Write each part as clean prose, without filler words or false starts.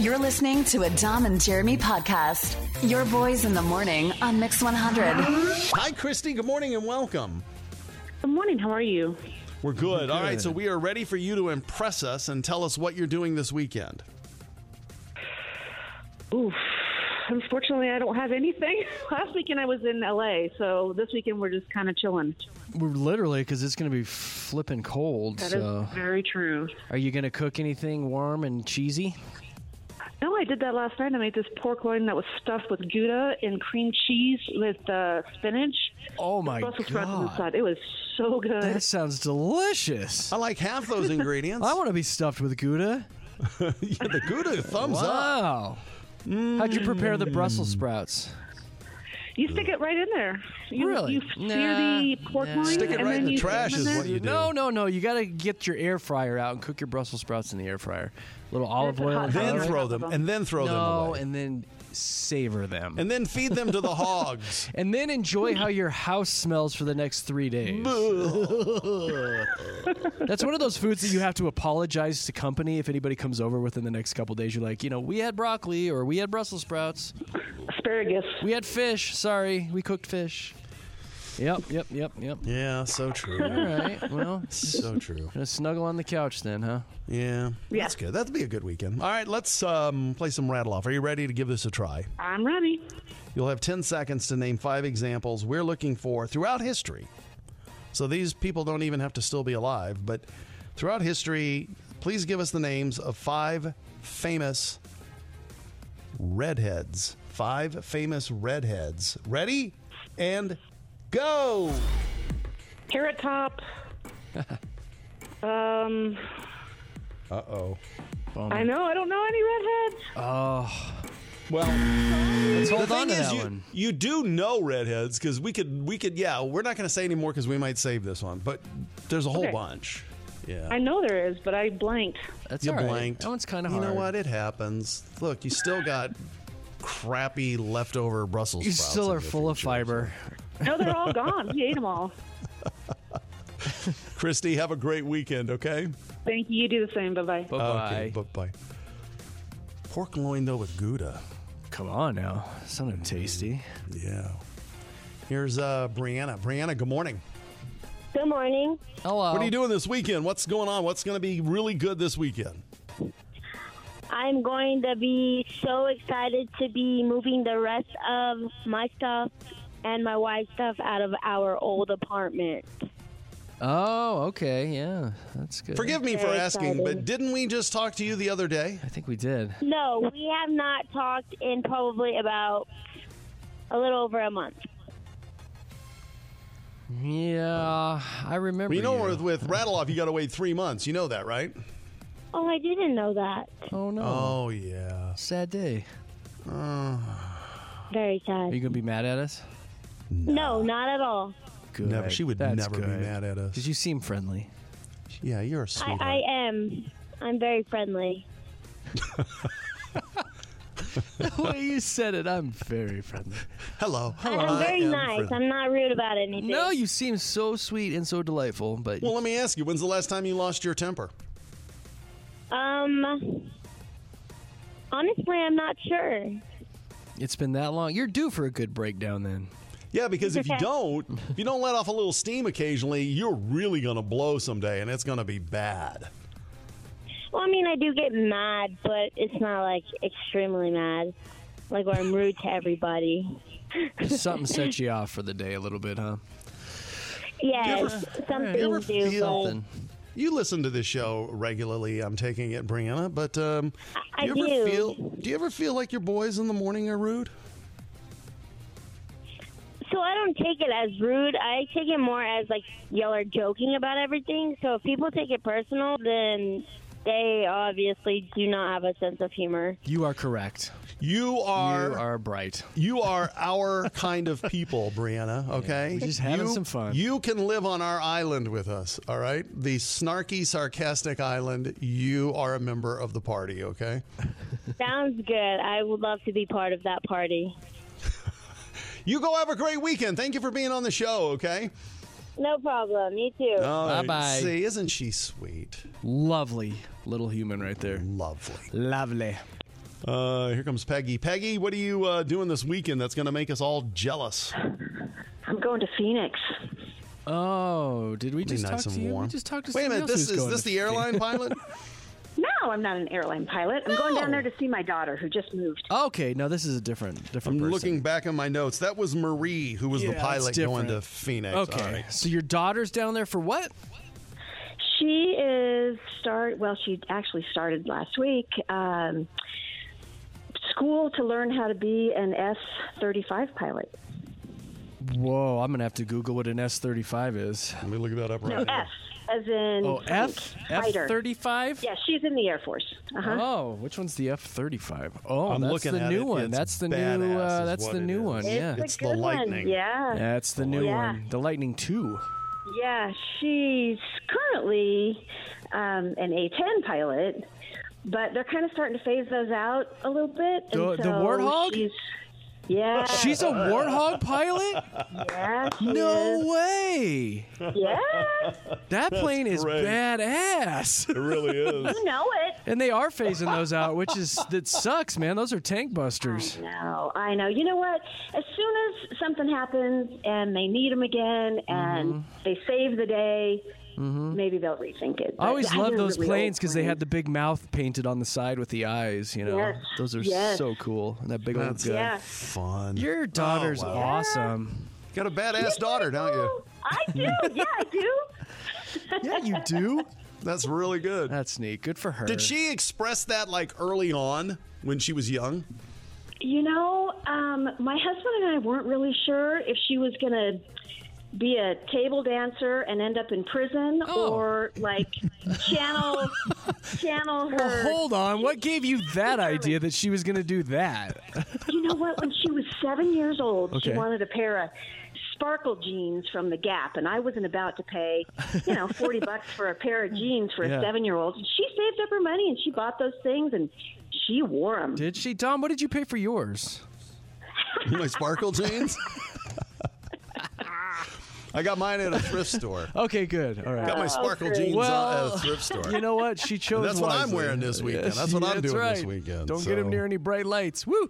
You're listening to a Dom and Jeremy podcast. Your boys in the morning on Mix 100. Hi, Christy. Good morning and welcome. Good morning. How are you? We're good. All right, so we are ready for you to impress us and tell us what you're doing this weekend. Oof. Unfortunately, I don't have anything. Last weekend I was in LA, so this weekend we're just kind of chilling. We're literally, because it's going to be flipping cold. That so. is very true. Are you going to cook anything warm and cheesy? No, I did that last night. I made this pork loin that was stuffed with Gouda and cream cheese with spinach. Oh, my Brussels sprouts on the God. side. It was so good. That sounds delicious. I like half those ingredients. I want to be stuffed with Gouda. Yeah, the Gouda, thumbs up. Wow. How'd you prepare the Brussels sprouts? You stick it right in there. Really? You sear the pork loin. Stick it and right then in the you trash stick them is in what you there. do. No. You got to get your air fryer out and cook your Brussels sprouts in the air fryer. A little olive That's a oil. hot and Then garlic. throw them, and then throw them No, away. and then savor them. And then feed them to the hogs. And then enjoy how your house smells for the next 3 days. That's one of those foods that you have to apologize to company if anybody comes over within the next couple days. You're like, we had broccoli or we had Brussels sprouts. Asparagus. We had fish. Sorry, we cooked fish. Yep. Yeah, so true. All right, well, So true. gonna snuggle on the couch then, huh? Yeah, that's good. That'll be a good weekend. All right, let's play some rattle off. Are you ready to give this a try? I'm ready. You'll have 10 seconds to name 5 examples we're looking for throughout history. So these people don't even have to still be alive, but throughout history, please give us the names of 5 famous redheads. 5 famous redheads. Ready? And go! Carrot Top. Uh-oh. I know. I don't know any redheads. Well, Let's hold the on thing to is, that you, one. you do know redheads because we could, yeah, we're not going to say anymore because we might save this one, but there's a whole Okay. bunch. Yeah. I know there is, but I blanked. That's You all right. blanked. That one's kind of You hard. know what? It happens. Look, you still got crappy leftover Brussels You sprouts. still in are your full of refrigerator. fiber. No, they're all gone. We ate them all. Christy, have a great weekend, okay? Thank you. You do the same. Bye-bye. Bye-bye. Okay, bye-bye. Pork loin, though, with Gouda. Come on now. Sounded tasty. Yeah. Here's Brianna. Brianna, good morning. Good morning. Hello. What are you doing this weekend? What's going on? What's going to be really good this weekend? I'm going to be so excited to be moving the rest of my stuff and my wife's stuff out of our old apartment. Oh, okay. Yeah, that's good. Forgive me for Very asking, exciting. but didn't we just talk to you the other day? I think we did. No, we have not talked in probably about a little over a month. Yeah, I remember. Well, you know, with Rattle Off, you got to wait 3 months. You know that, right? Oh, I didn't know that. Oh no. Oh, yeah. Sad day. Very Are sad. you gonna be mad at us? No, not at all. Good. Never. She would That's never be good. mad at us. Because you seem friendly. Yeah, you're a sweetheart. I am. I'm very friendly. The way you said it, I'm very friendly. Hello. I'm very I am nice. friendly. I'm not rude about anything. No, you seem so sweet and so delightful. But Well, let me ask you, when's the last time you lost your temper? Honestly, I'm not sure. it's been that long. You're due for a good breakdown then. Yeah, because if you don't let off a little steam occasionally, you're really going to blow someday, and it's going to be bad. Well, I mean, I do get mad, but it's not like extremely mad, like where I'm rude to everybody. Something sets you off for the day a little bit, huh? Yes, some you ever things do. feel- but Something. You listen to this show regularly, I'm taking it, Brianna, but I do you ever feel like your boys in the morning are rude? So I don't take it as rude. I take it more as like y'all are joking about everything. So if people take it personal, then they obviously do not have a sense of humor. You are correct. You You are are bright. you are our kind of people, Brianna, okay? we're just having some fun. You can live on our island with us, all right? The snarky, sarcastic island. You are a member of the party, okay? Sounds good. I would love to be part of that party. You go have a great weekend. Thank you for being on the show, okay? No problem. You too. All right. Bye-bye. See, isn't she sweet? Lovely little human right there. Lovely. Lovely. Here comes Peggy. Peggy, what are you doing this weekend that's going to make us all jealous? I'm going to Phoenix. Oh, did we just nice talk to and you? warm. We just talked to Wait a somebody minute, else is who's going this to the airline pilot? No, I'm not an airline pilot. I'm going down there to see my daughter who just moved. Okay, no, this is a different I'm person. looking back on my notes. That was Marie, who was the Yeah, pilot it's going different. to Phoenix. Okay, All right. so your daughter's down there for what? She is she actually started last week. School to learn how to be an S-35 pilot. Whoa, I'm gonna have to Google what an S-35 is. Let me look that up right No, now. F, as in Oh, Frank, fighter. F-35? Yeah, she's in the Air Force. Uh-huh. Oh, which one's the F-35? Oh, I'm that's looking the at new it. one. It's That's the new. badass is That's what the it new is. one. It's Yeah, a It's the good Lightning. one. Yeah. that's the new Yeah. one. The Lightning 2. Yeah, she's currently an A-10 pilot, but they're kind of starting to phase those out a little bit. The and so Warthog? Yeah. She's a Warthog pilot? Yeah. she No is. way! Yeah. That plane is great. badass. It really is. You know it. And they are phasing those out, that sucks, man. Those are tank busters. No, I know. You know what? As soon as something happens and they need them again and they save the day, maybe they'll rethink it. I always But loved they're those really planes old because they had planes. the big mouth painted on the side with the eyes, you know. Yes, Those are yes. so cool. And that big old That's gun. Yeah. fun. Your daughter's wow. awesome. Got a badass daughter, don't you? I do. Yeah, I do. Yeah, you do. That's really good. That's neat. Good for her. Did she express that like early on when she was young? You know, my husband and I weren't really sure if she was going to be a table dancer and end up in prison or like channel her. Well, hold on. What gave you that idea that she was going to do that? You know what? When she was 7 years old, she Okay. wanted a pair of sparkle jeans from the Gap, and I wasn't about to pay, $40 for a pair of jeans for Yeah. a 7-year-old. She saved up her money and she bought those things and she wore them. Did she? Dom, what did you pay for yours? My sparkle jeans? I got mine at a thrift store. Okay, good. All right. Got my sparkle great. jeans Well, at a thrift store. You know what? She chose That's what I'm wisely. wearing this weekend. Yes, That's what I'm that's doing this right. weekend, Don't get him so. near any bright lights. Woo!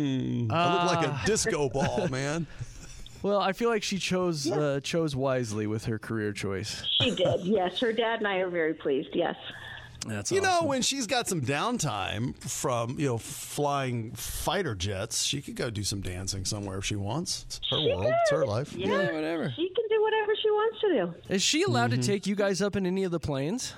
I look like a disco ball, man. Well, I feel like she chose wisely with her career choice. She did, yes. Her dad and I are very pleased, yes. That's You know, awesome. when she's got some downtime from, flying fighter jets, she could go do some dancing somewhere if she wants. It's her world. It's her life. Yeah, whatever. She can do whatever she wants to do. Is she allowed to take you guys up in any of the planes?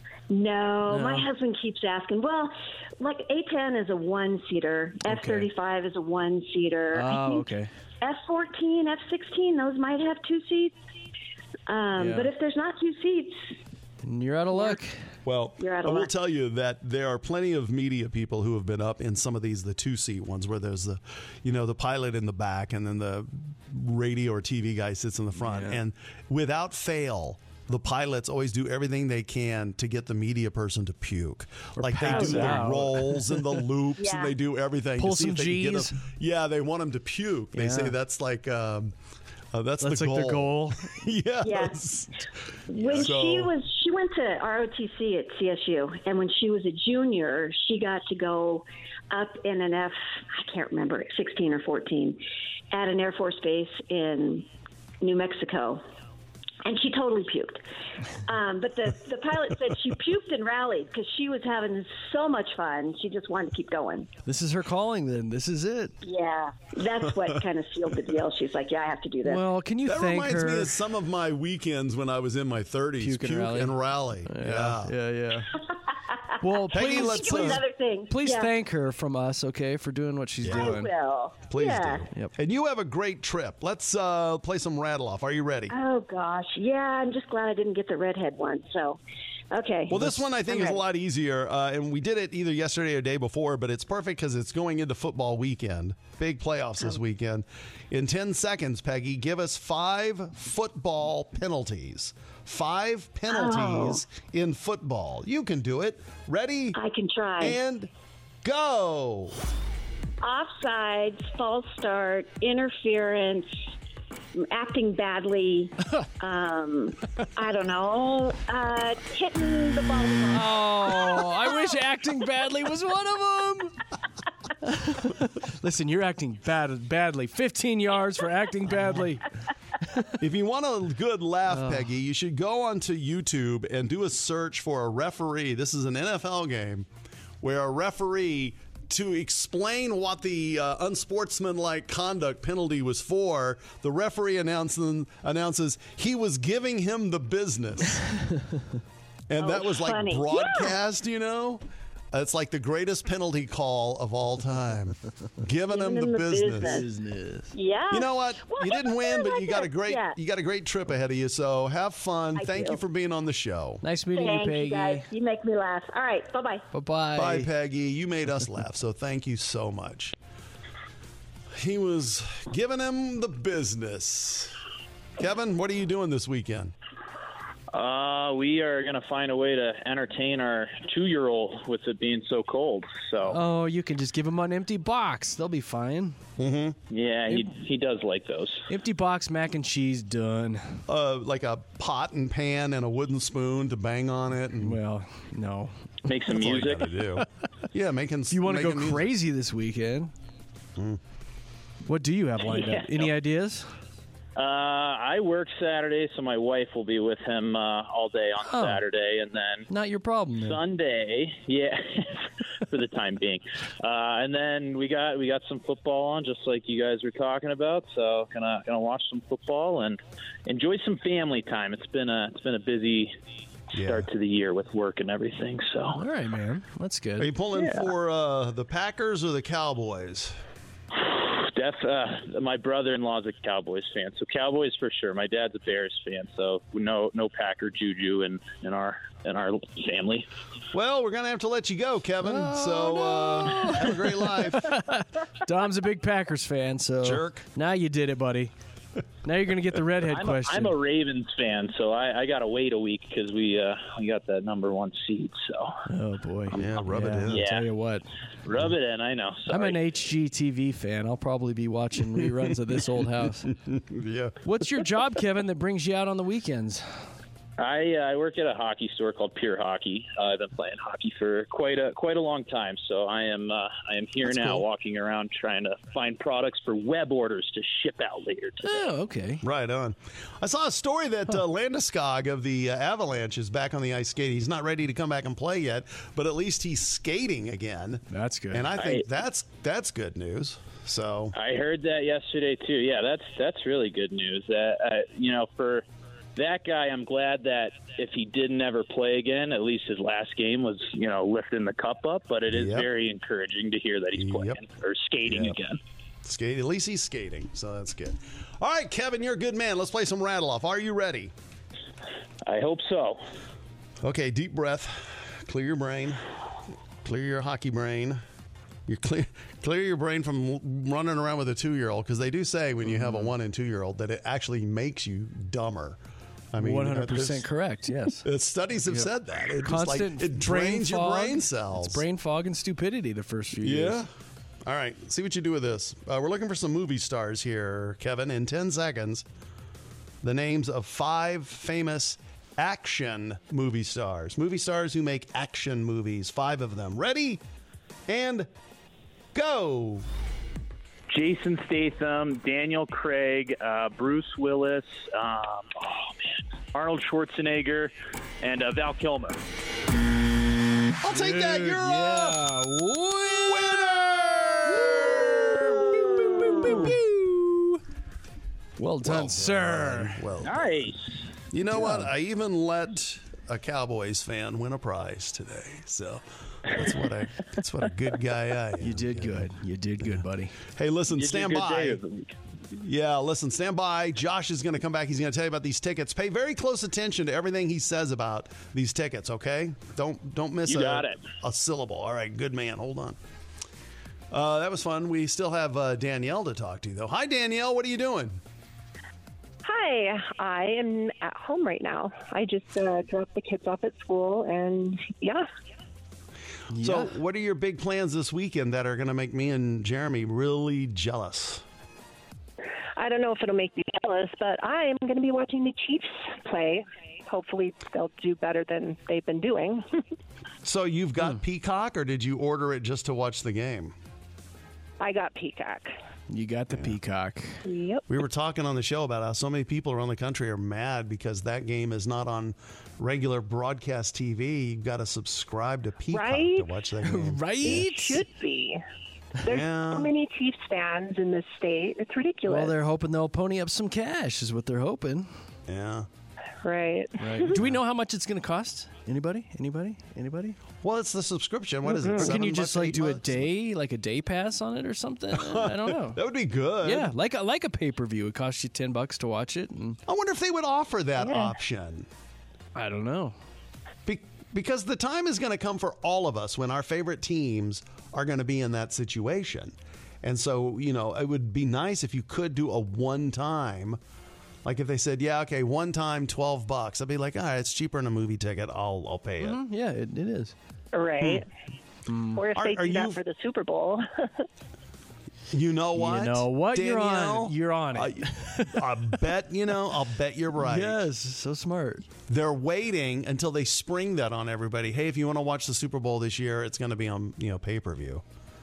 No, No. my husband keeps asking. Well, like A-10 is a one-seater. F-35 is a one-seater. I Oh, think okay. F-14, F-16, those might have two seats. Yeah. But if there's not two seats, You're out of luck. Well, You're out I of will luck. tell you that there are plenty of media people who have been up in some of these, the two-seat ones, where there's the, the pilot in the back and then the radio or TV guy sits in the front. Yeah. And without fail, the pilots always do everything they can to get the media person to puke. Like they do pass the out. rolls and the loops Yeah. and they do everything. Pull to see some if they can get Gs. them. Yeah, they want them to puke. They Yeah. say that's like... that's That's the like goal. the goal. Yes. when So- she went to ROTC at CSU, and when she was a junior, she got to go up in an I can't remember, 16 or 14, at an Air Force base in New Mexico. And she totally puked. But the pilot said she puked and rallied because she was having so much fun. She just wanted to keep going. This is her calling then. This is it. Yeah, that's what kind of sealed the deal. She's like, yeah, I have to do this. Well, can you That thank reminds her? me of some of my weekends when I was in my 30s. Puke and rally. Yeah. Yeah. Well, Peggy, please, let's, It was another thing. please Yeah. thank her from us, okay, for doing what she's I doing. will. Please yeah. do. Yep. And you have a great trip. Let's play some rattle off. Are you ready? Oh gosh, yeah. I'm just glad I didn't get the redhead one. So, okay. Well, this one I think I'm is a ready. lot easier, and we did it either yesterday or day before, but it's perfect because it's going into football weekend. Big playoffs this weekend. In 10 seconds, Peggy, give us 5 football penalties. 5 penalties in football. You can do it. Ready? I can try. And go. Offsides, false start, interference, acting badly. I don't know. Hitting the ball. Oh, I wish acting badly was one of them. Listen, you're acting badly. 15 yards for acting badly. If you want a good laugh, Peggy, you should go onto YouTube and do a search for a referee. This is an NFL game where a referee, to explain what the unsportsmanlike conduct penalty was for, the referee announces he was giving him the business. And that was like funny. broadcast, you know? It's like the greatest penalty call of all time. Giving him the business. Yeah. You know what? Well, You didn't win, but like you got a it. great Yeah. you got a great trip ahead of you. So have fun. I Thank do. you for being on the show. Nice meeting Thanks, you, Peggy. guys. You make me laugh. All right. Bye-bye. Bye-bye. Bye, Peggy. You made us laugh, so thank you so much. He was giving him the business. Kevin, what are you doing this weekend? We are going to find a way to entertain our 2-year-old with it being so cold. So, Oh, you can just give them an empty box. They'll be fine. yeah, he does like those. Empty box mac and cheese, done. Like a pot and pan and a wooden spoon to bang on it. And Well, no. Make some that's all you music. gotta do. Yeah, making. You want to go making music. crazy this weekend? What do you have lined up? Any ideas? I work Saturday, so my wife will be with him all day on Oh. Saturday, and then Not your problem, then. Sunday, yeah, for the time being. And then we got some football on, just like you guys were talking about. So gonna watch some football and enjoy some family time. It's been a busy start to the year with work and everything. So All right, man. That's Are you good. pulling for the Packers or the Cowboys? my brother-in-law's a Cowboys fan, so Cowboys for sure. My dad's a Bears fan, so no Packer juju in our family. Well, we're gonna have to let you go, Kevin. Have a great life. Dom's a big Packers fan, so Jerk. Now you did it, buddy. Now you're going to get the redhead question. I'm a Ravens fan, so I got to wait a week because we got that number 1 seed. So Oh, boy. Yeah, rub it in. Yeah. Tell you what. rub it in. I know. I'm Sorry. an HGTV fan. I'll probably be watching reruns of This Old House. Yeah. What's your job, Kevin, that brings you out on the weekends? I work at a hockey store called Pure Hockey. I've been playing hockey for quite a long time, so I am here That's now, cool. walking around trying to find products for web orders to ship out later today. Oh, okay. Right on. I saw a story that Landeskog of the Avalanche is back on the ice skating. He's not ready to come back and play yet, but at least he's skating again. That's good. And I think that's good news. So I heard that yesterday too. Yeah, that's really good news. For that guy, I'm glad that if he didn't ever play again, at least his last game was, lifting the cup up. But it is Yep. very encouraging to hear that he's playing or skating Yep. again. skate. At least he's skating, so that's good. All right, Kevin, you're a good man. Let's play some rattle off. Are you ready? I hope so. Okay, deep breath. Clear your brain. Clear your hockey brain. You clear your brain from running around with a 2-year-old, because they do say when you have a 1 and 2-year-old that it actually makes you dumber. I mean, 100% correct, yes. Studies have said that. It just, Constant it brain drains your fog. brain cells. It's brain fog and stupidity the first few Yeah. years. All right. See what you do with this. We're looking for some movie stars here, Kevin. In 10 seconds, the names of 5 famous action movie stars. Movie stars who make action movies. 5 of them. Ready? And go. Jason Statham, Daniel Craig, Bruce Willis, Arnold Schwarzenegger, and Val Kilmer. I'll take that. You're Yeah. Well done, sir. Well, Nice. you know what? I even let a Cowboys fan win a prize today. So that's what a good guy I am. You did good. You did good, buddy. Hey, listen, You did stand a good by. day of the week. Yeah, listen, stand by. Josh is going to come back. He's going to tell you about these tickets. Pay very close attention to everything he says about these tickets, okay? Don't miss You got it. a syllable. All right, good man. Hold on. That was fun. We still have Danielle to talk to, though. Hi, Danielle. What are you doing? Hi, I am at home right now. I just dropped the kids off at school, and So, what are your big plans this weekend that are going to make me and Jeremy really jealous? I don't know if it'll make you jealous, but I'm going to be watching the Chiefs play. Hopefully, they'll do better than they've been doing. So, you've got Peacock, or did you order it just to watch the game? I got Peacock. You got the Peacock. Yep. We were talking on the show about how so many people around the country are mad because that game is not on regular broadcast TV. You've got to subscribe to Peacock to watch that game. Right? It should be. There's so many Chiefs fans in this state. It's ridiculous. Well, they're hoping they'll pony up some cash, is what they're hoping. Yeah. Right. Do we know how much it's going to cost? Anybody? Well, it's the subscription. What is it? Or can you $7, just like do $8? a day, like a day pass on it or something? I don't know. That would be good. Yeah, like a pay-per-view. It costs you $10 to watch it. And I wonder if they would offer that option. I don't know. Because the time is going to come for all of us when our favorite teams are going to be in that situation. And so, it would be nice if you could do a one-time. Like if they said, yeah, okay, one time, $12. I'd be like, all right, it's cheaper than a movie ticket. I'll pay it. Mm-hmm. Yeah, it is. Right. Or if they do that for the Super Bowl. You know what? Danielle, you're on it. I bet, I'll bet you're right. Yes, so smart. They're waiting until they spring that on everybody. Hey, if you want to watch the Super Bowl this year, it's going to be on, pay-per-view.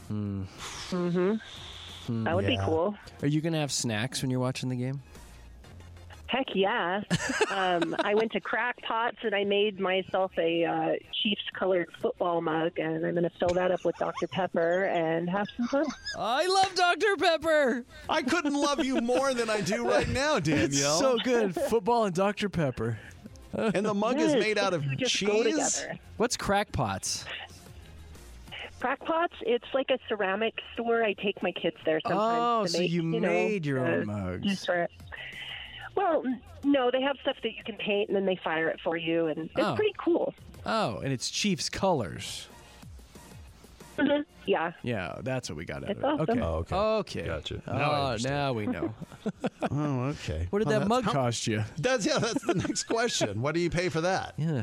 That would be cool. Are you going to have snacks when you're watching the game? Heck yeah. I went to Crackpots and I made myself a Chiefs-colored football mug, and I'm going to fill that up with Dr. Pepper and have some fun. I love Dr. Pepper. I couldn't love you more than I do right now, Danielle. It's so good. Football and Dr. Pepper. And the mug is made out of just go cheese? together. What's Crackpots? Crackpots, it's like a ceramic store. I take my kids there sometimes to so make, you made your own mugs. Well, no, they have stuff that you can paint, and then they fire it for you, and it's pretty cool. Oh, and it's Chiefs colors. Mm-hmm. Yeah. Yeah, that's what we got out It's of it. awesome. Okay. Oh, Okay. Gotcha. Now we know. Oh, okay. What did that mug cost you? That's the next question. What do you pay for that? Yeah.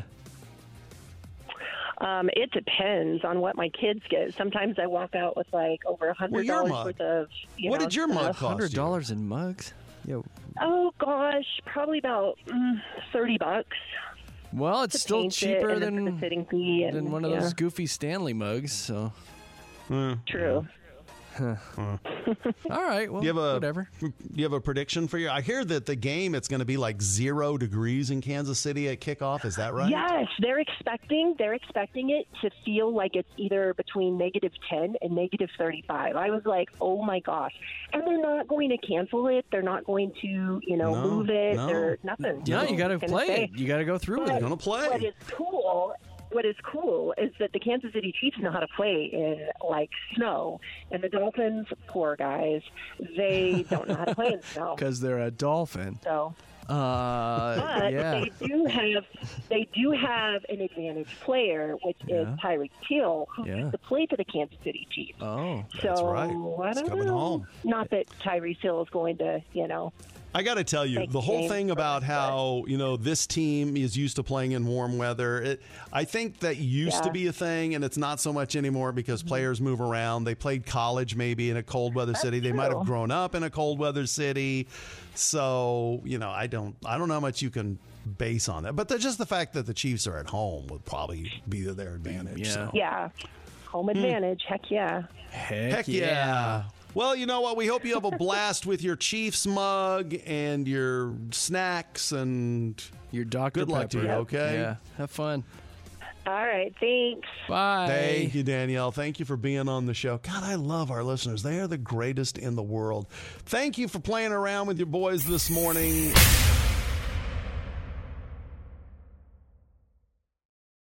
It depends on what my kids get. Sometimes I walk out with like over $100 worth of. What did your mug cost you? $100 in mugs? Yo. Oh gosh, probably about $30. Well, it's still paint cheaper it, and then for than the fitting fee than and, one of those goofy Stanley mugs. So. True. All right. Well, whatever. Do you have a prediction for I hear that the game, it's going to be like 0 degrees in Kansas City at kickoff. Is that right? Yes, they're expecting it to feel like it's either between -10 and -35. I was like, oh my gosh. And they're not going to cancel it. They're not going to, move it. No. They're nothing. Yeah, you got to play it. You got to go through with it. You're going to play. What is cool is that the Kansas City Chiefs know how to play in like snow, and the Dolphins, poor guys, they don't know how to play in snow because they're a dolphin. So, but they do have an advantage player, which is Tyreek Hill, who used to play for the Kansas City Chiefs. Oh, that's right. I don't know. Home. Not that Tyreek Hill is going to, I got to tell you, the whole thing about how, this team is used to playing in warm weather, I think that used to be a thing, and it's not so much anymore because players move around. They played college maybe in a cold weather city. They might have grown up in a cold weather city. So, I don't know how much you can base on that. But just the fact that the Chiefs are at home would probably be to their advantage. Yeah. So. Yeah. Home advantage. Heck yeah. Heck yeah. Well, you know what? We hope you have a blast with your Chiefs mug and your snacks and your Dr. Good luck to you, okay? Yeah. Have fun. All right. Thanks. Bye. Thank you, Danielle. Thank you for being on the show. God, I love our listeners. They are the greatest in the world. Thank you for playing around with your boys this morning.